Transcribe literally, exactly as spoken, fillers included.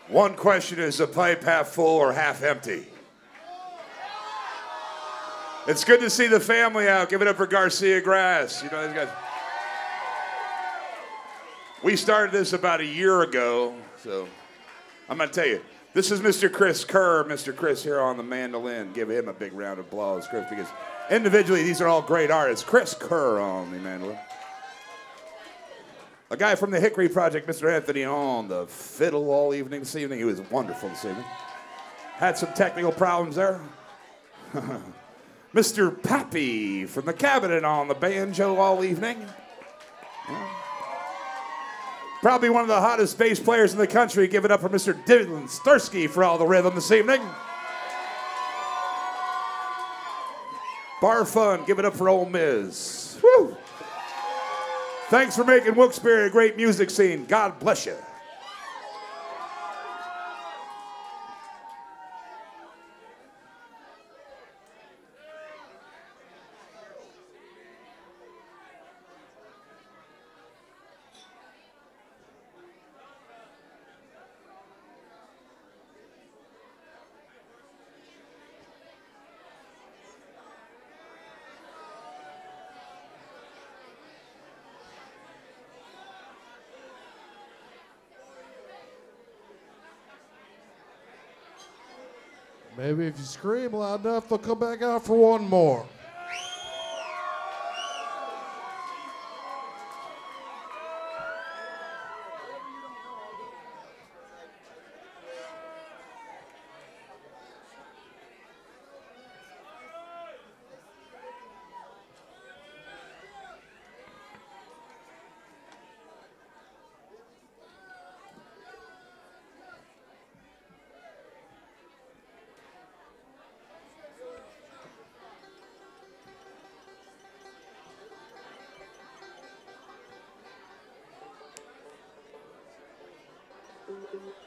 One question, is the pipe half full or half empty? It's good to see the family out. Give it up for Garcia Grass. You know, these guys. We started this about a year ago, so I'm going to tell you. This is Mister Chris Kerr, Mister Chris here on the mandolin. Give him a big round of applause, Chris, because individually these are all great artists. Chris Kerr on the mandolin. A guy from the Hickory Project, Mister Anthony, on the fiddle all evening this evening. He was wonderful this evening. Had some technical problems there. Mister Pappy from the Cabinet on the banjo all evening. Yeah. Probably one of the hottest bass players in the country. Give it up for Mister Dylan Stursky for all the rhythm this evening. Bar Fun, give it up for Ole Miz. Woo! Thanks for making Wilkes-Barre a great music scene. God bless you. Maybe if you scream loud enough, they'll come back out for one more. Thank you.